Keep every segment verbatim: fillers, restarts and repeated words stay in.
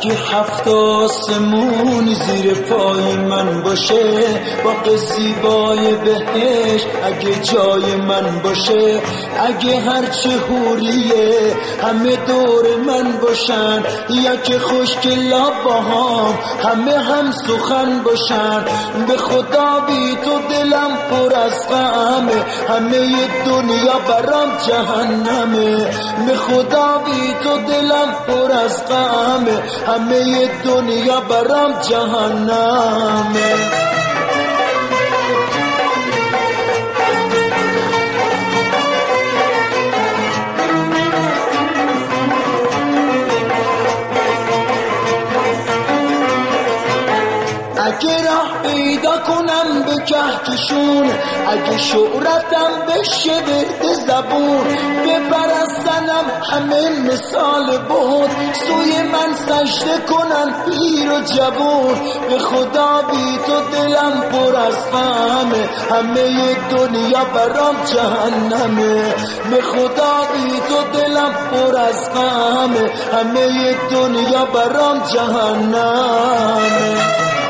اگه هفت آسمون زیر پای من باشه، باغ زیبای بهشت اگه جای من باشه، اگه هرچه حوریه همه دور من باشن، یا که خوشگلا با هم همه هم سخن باشن، به خدا بی تو دلم پر از غمه، همه دنیا برام جهنمه، به خدا بی تو دلم پر از غمه، همه دنیا برام جهنمه. اگه راه پیدا کنم به کهکشون، اگه شهرتم بشه برد زبون، بپرستنم همه مثال بود، سوی من سجده کنن پیر و جوون، به خدا بی تو دلم پر از غمه، همه دنیا برام جهنمه، به خدا بی تو دلم پر از غمه، همه دنیا برام جهنمه.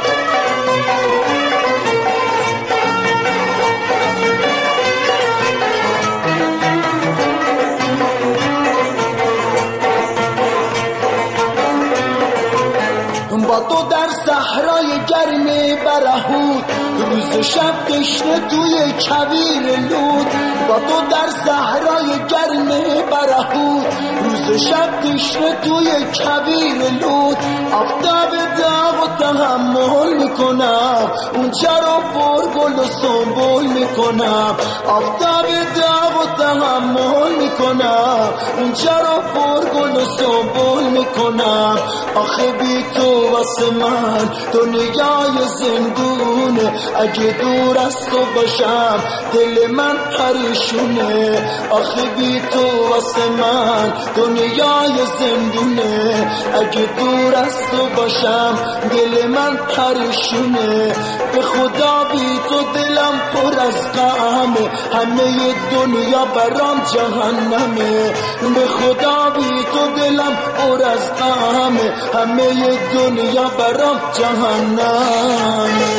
با تو در صحرای گرم برهوت، روز و شب تشنه توی کویر لود، با تو در صحرای گرم برهوت، روز و شب تشنه توی کویر لود، آفتاب داغ و تحمل میکنم، اونجا رو پر گل و سنبول میکنم، آفتاب داغ و تحمل میکنم، اونجا رو پر گل و سنبول میکنم، آخه بی تو واسه من دنیای زندونه، اگه دور از تو باشم دل من پریشونه، آخه بی تو واسه من دنیای زندونه، اگه دور از تو باشم دل من پریشونه، به خدا بی تو دلم پر از غمه، همه دنیا برام جهنمه، به خدا بی تو دلم پر از غمه، همه دنیا برام جهنمه.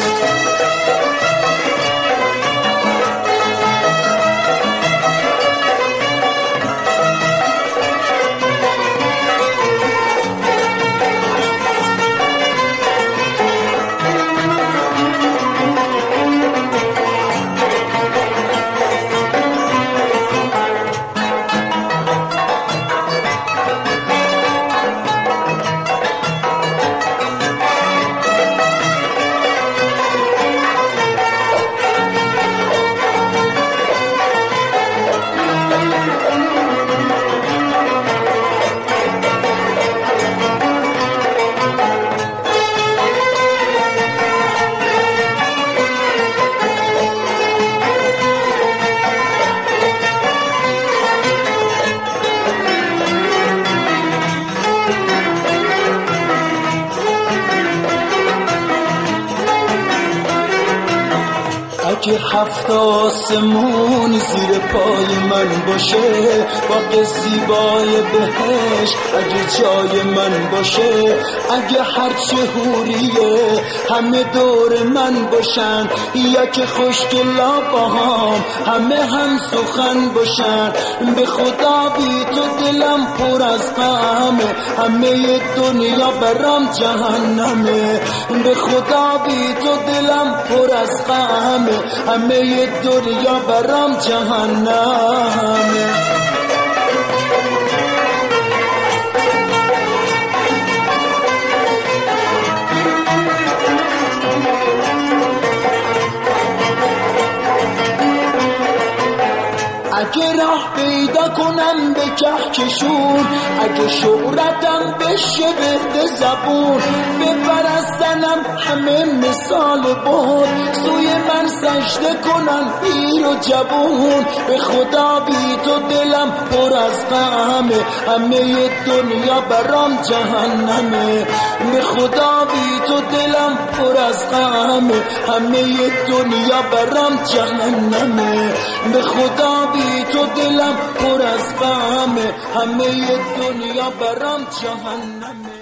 اگه هفت آسمون زیر پای من باشه، باغ زیبای بهشت اگه جای من باشه، اگه هرچه حوریه همه دور من باشن، یا که خوشگلا با هم همه هم سخن باشن، به خدا بی تو دلم پر از غمه، همه دنیا برام جهنمه، به خدا بی تو دلم پر از غمه، همه دنیا برام جهنمه. اگه راه پیدا کنم به کهکشون، اگه شهرتم بشه برد زبون، بپرستنم همه مثال بود، سوی من سجده کنن پیر و جوون، به خدا بی تو دلم پر از غمه، همه دنیا برام جهنمه، به خدا بی تو دلم پر از غمه، همه دنیا برام جهنمه، به خدا بی تو دلم پر از غمه، همه دنیا برام جهنمه.